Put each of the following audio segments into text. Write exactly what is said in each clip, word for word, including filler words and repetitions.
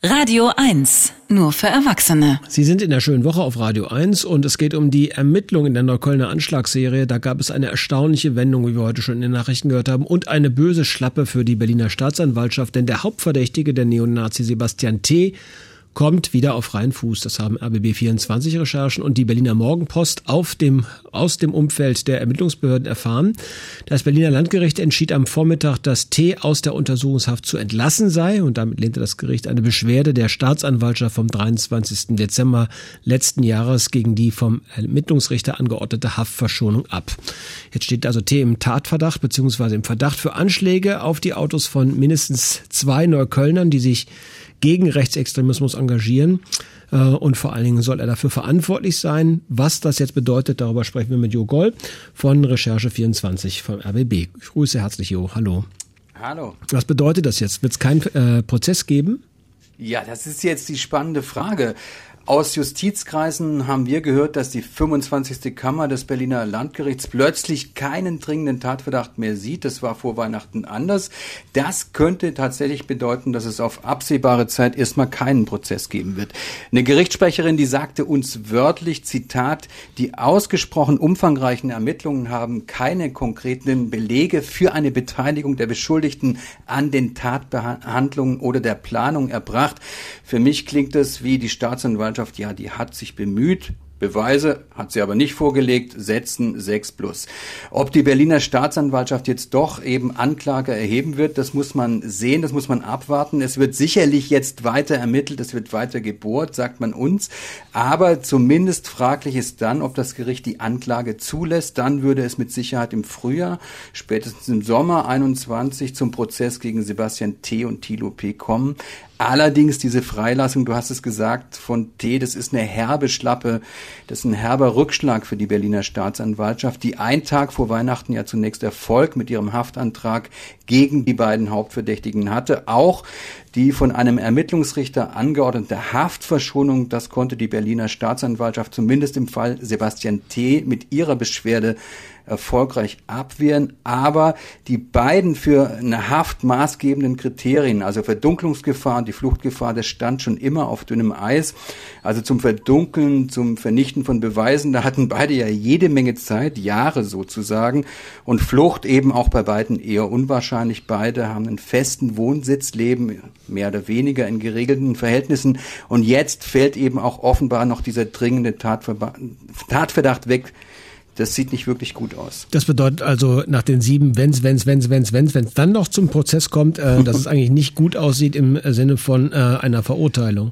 Radio eins, nur für Erwachsene. Sie sind in der schönen Woche auf Radio eins und es geht um die Ermittlungen in der Neuköllner Anschlagsserie. Da gab es eine erstaunliche Wendung, wie wir heute schon in den Nachrichten gehört haben, und eine böse Schlappe für die Berliner Staatsanwaltschaft, denn der Hauptverdächtige, der Neonazi Sebastian T., kommt wieder auf freien Fuß. Das haben R B B vierundzwanzig Recherchen und die Berliner Morgenpost auf dem, aus dem Umfeld der Ermittlungsbehörden erfahren. Das Berliner Landgericht entschied am Vormittag, dass T. aus der Untersuchungshaft zu entlassen sei und damit lehnte das Gericht eine Beschwerde der Staatsanwaltschaft vom dreiundzwanzigsten Dezember letzten Jahres gegen die vom Ermittlungsrichter angeordnete Haftverschonung ab. Jetzt steht also T. im Tatverdacht bzw. im Verdacht für Anschläge auf die Autos von mindestens zwei Neuköllnern, die sich gegen Rechtsextremismus engagieren, und vor allen Dingen soll er dafür verantwortlich sein. Was das jetzt bedeutet, darüber sprechen wir mit Jo Goll von Recherche vierundzwanzig vom R B B. Ich grüße herzlich, Jo. Hallo. Hallo. Was bedeutet das jetzt? Wird es keinen äh, Prozess geben? Ja, das ist jetzt die spannende Frage. Aus Justizkreisen haben wir gehört, dass die fünfundzwanzigste Kammer des Berliner Landgerichts plötzlich keinen dringenden Tatverdacht mehr sieht. Das war vor Weihnachten anders. Das könnte tatsächlich bedeuten, dass es auf absehbare Zeit erstmal keinen Prozess geben wird. Eine Gerichtssprecherin, die sagte uns wörtlich, Zitat, die ausgesprochen umfangreichen Ermittlungen haben keine konkreten Belege für eine Beteiligung der Beschuldigten an den Tatbehandlungen oder der Planung erbracht. Für mich klingt es wie die Staatsanwaltschaft, ja, die hat sich bemüht. Beweise hat sie aber nicht vorgelegt, setzen sechs plus. Ob die Berliner Staatsanwaltschaft jetzt doch eben Anklage erheben wird, das muss man sehen, das muss man abwarten. Es wird sicherlich jetzt weiter ermittelt, es wird weiter gebohrt, sagt man uns. Aber zumindest fraglich ist dann, ob das Gericht die Anklage zulässt. Dann würde es mit Sicherheit im Frühjahr, spätestens im Sommer einundzwanzig zum Prozess gegen Sebastian T. und Thilo P. kommen. Allerdings diese Freilassung, du hast es gesagt, von T., das ist eine herbe Schlappe, das ist ein herber Rückschlag für die Berliner Staatsanwaltschaft, die einen Tag vor Weihnachten ja zunächst Erfolg mit ihrem Haftantrag gegen die beiden Hauptverdächtigen hatte. Auch die von einem Ermittlungsrichter angeordnete Haftverschonung, das konnte die Berliner Staatsanwaltschaft zumindest im Fall Sebastian T. mit ihrer Beschwerde erfolgreich abwehren, aber die beiden für eine Haft maßgebenden Kriterien, also Verdunklungsgefahr und die Fluchtgefahr, das stand schon immer auf dünnem Eis. Also zum Verdunkeln, zum Vernichten von Beweisen, da hatten beide ja jede Menge Zeit, Jahre sozusagen, und Flucht eben auch bei beiden eher unwahrscheinlich. Beide haben einen festen Wohnsitz, leben mehr oder weniger in geregelten Verhältnissen und jetzt fällt eben auch offenbar noch dieser dringende Tatverba- Tatverdacht weg. Das sieht nicht wirklich gut aus. Das bedeutet also nach den sieben Wenns, Wenns, Wenns, Wenns, Wenns, wenn es dann noch zum Prozess kommt, äh, dass es eigentlich nicht gut aussieht im Sinne von äh, einer Verurteilung.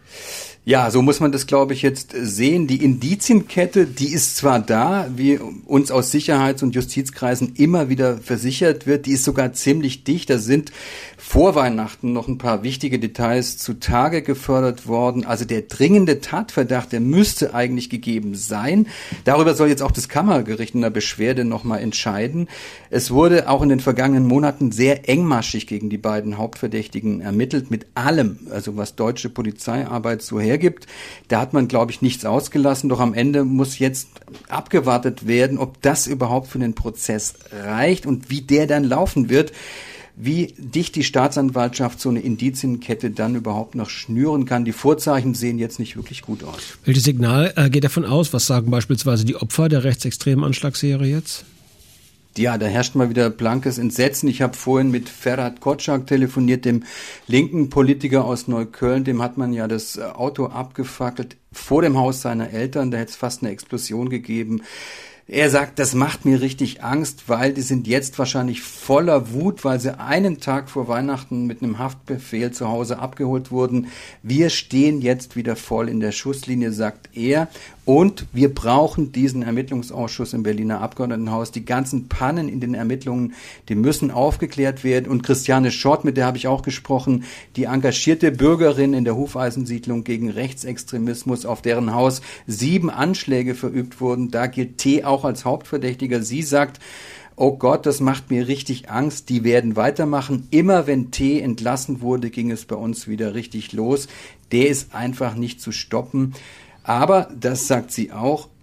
Ja, so muss man das, glaube ich, jetzt sehen. Die Indizienkette, die ist zwar da, wie uns aus Sicherheits- und Justizkreisen immer wieder versichert wird, die ist sogar ziemlich dicht. Da sind vor Weihnachten noch ein paar wichtige Details zutage gefördert worden. Also der dringende Tatverdacht, der müsste eigentlich gegeben sein. Darüber soll jetzt auch das Kammergericht in der Beschwerde nochmal entscheiden. Es wurde auch in den vergangenen Monaten sehr engmaschig gegen die beiden Hauptverdächtigen ermittelt, mit allem, also was deutsche Polizeiarbeit so hergibt. Da hat man, glaube ich, nichts ausgelassen. Doch am Ende muss jetzt abgewartet werden, ob das überhaupt für den Prozess reicht und wie der dann laufen wird. Wie dicht die Staatsanwaltschaft so eine Indizienkette dann überhaupt noch schnüren kann. Die Vorzeichen sehen jetzt nicht wirklich gut aus. Welches Signal äh, geht davon aus? Was sagen beispielsweise die Opfer der rechtsextremen Anschlagsserie jetzt? Ja, da herrscht mal wieder blankes Entsetzen. Ich habe vorhin mit Ferhat Kotschak telefoniert, dem linken Politiker aus Neukölln. Dem hat man ja das Auto abgefackelt vor dem Haus seiner Eltern. Da hätte es fast eine Explosion gegeben. Er sagt, das macht mir richtig Angst, weil die sind jetzt wahrscheinlich voller Wut, weil sie einen Tag vor Weihnachten mit einem Haftbefehl zu Hause abgeholt wurden. Wir stehen jetzt wieder voll in der Schusslinie, sagt er. Und wir brauchen diesen Ermittlungsausschuss im Berliner Abgeordnetenhaus. Die ganzen Pannen in den Ermittlungen, die müssen aufgeklärt werden. Und Christiane Schott, mit der habe ich auch gesprochen, die engagierte Bürgerin in der Hufeisensiedlung gegen Rechtsextremismus, auf deren Haus sieben Anschläge verübt wurden. Da gilt T. auch als Hauptverdächtiger. Sie sagt, oh Gott, das macht mir richtig Angst. Die werden weitermachen. Immer wenn T. entlassen wurde, ging es bei uns wieder richtig los. Der ist einfach nicht zu stoppen. Aber, das sagt sie auch,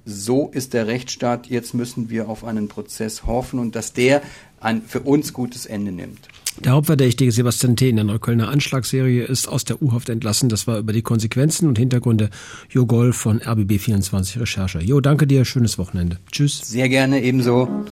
so ist der Rechtsstaat, jetzt müssen wir auf einen Prozess hoffen und dass der ein für uns gutes Ende nimmt. Der Hauptverdächtige Sebastian T. in der Neuköllner Anschlagsserie ist aus der U-Haft entlassen. Das war über die Konsequenzen und Hintergründe Jo Goll von R B B vierundzwanzig Recherche. Jo, danke dir, schönes Wochenende. Tschüss. Sehr gerne, ebenso.